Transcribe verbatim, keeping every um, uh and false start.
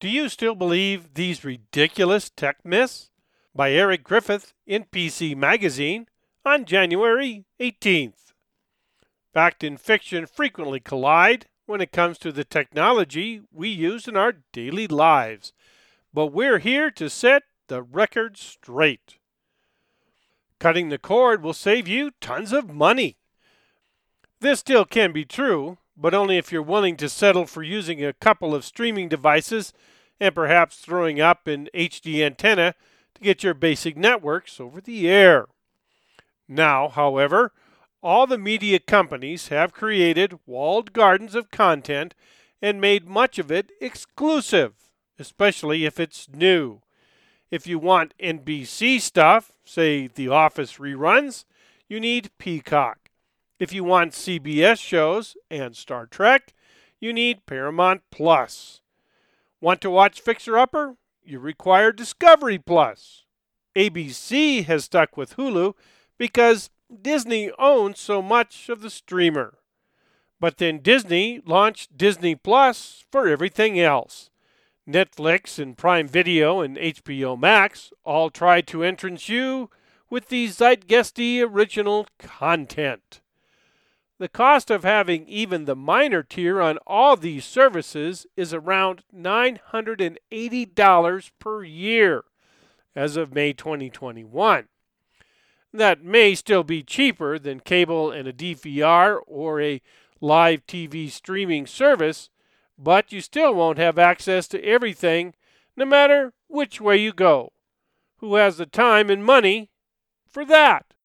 Do you still believe these ridiculous tech myths? By Eric Griffith in P C Magazine on January eighteenth. Fact and fiction frequently collide when it comes to the technology we use in our daily lives, but we're here to set the record straight. Cutting the cord will save you tons of money. This still can be true, but only if you're willing to settle for using a couple of streaming devices and perhaps throwing up an H D antenna to get your basic networks over the air. Now, however, all the media companies have created walled gardens of content and made much of it exclusive, especially if it's new. If you want N B C stuff, say The Office reruns, you need Peacock. If you want C B S shows and Star Trek, you need Paramount Plus. Want to watch Fixer Upper? You require Discovery Plus. A B C has stuck with Hulu because Disney owns so much of the streamer. But then Disney launched Disney Plus for everything else. Netflix and Prime Video and H B O Max all tried to entrance you with the zeitgeisty original content. The cost of having even the minor tier on all these services is around nine hundred eighty dollars per year as of May twenty twenty-one. That may still be cheaper than cable and a D V R or a live T V streaming service, but you still won't have access to everything no matter which way you go. Who has the time and money for that?